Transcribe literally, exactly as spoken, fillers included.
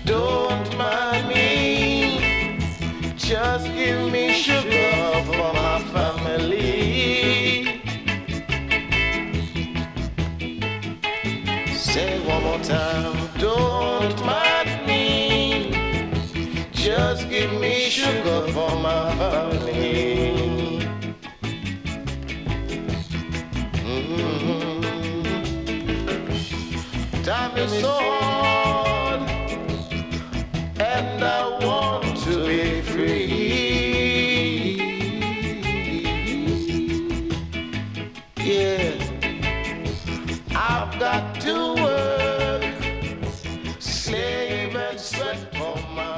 don't mind me. Just give me sugar for my family. Say one more time, don't mind me. Just give me sugar for my family. Mm-hmm. Time is so hard, and I want to be free. Yeah, I've got to work, slave and sweat for my